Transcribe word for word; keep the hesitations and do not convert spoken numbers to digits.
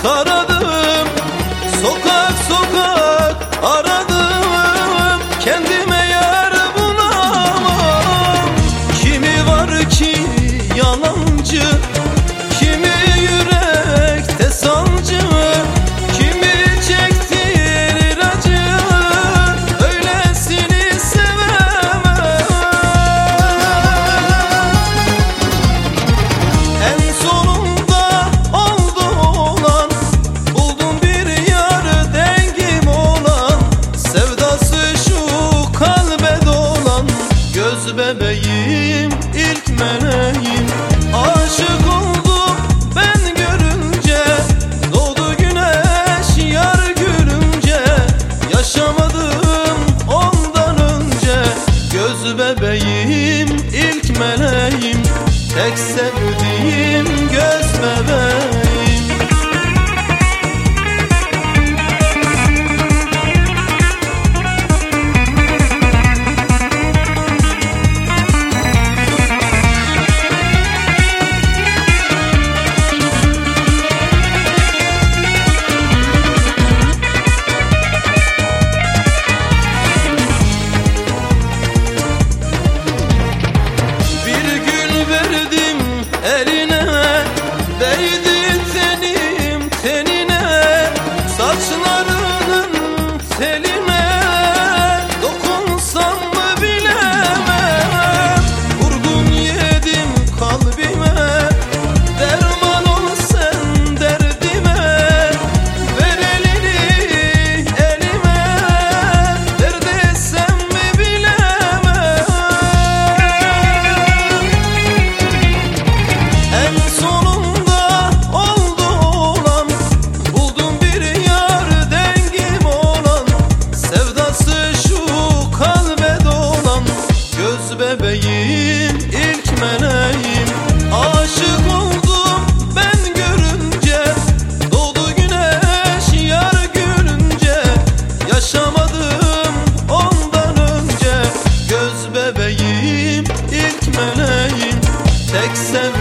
taradım, sokak sokak aradım, kendime yer bulamam. Kimi var ki yalancı, kimi yürekte sancı, kimi çektirir acı, öylesini sevemem. En sonunda oldu olan, buldum bir yar dengim olan, sevdası şu kalbe dolan, göz bebeğim, ilk meleğim. Aşık oldum ben görünce, doğdu güneş yar gülünce, yaşamadım ondan önce. Göz bebeğim, ilk meleğim, tek sevdiğim göz bebeğim. Eline değdi tenim tenine, saçlarının teline dokunsam mı bilemem. Vurdun yedim kalbime, derman ol sen derdime. Ver elini elime, dert etsem mi bilemem. En sonunda oldu olan, buldum bir yar dengim olan, sevdası şu kalbe dolan, göz bebeğim, ilk meleğim. Aşık oldum ben görünce, doğdu güneş yar gülünce, yaşamadım ondan önce. Göz bebeğim, ilk meleğim, tek sen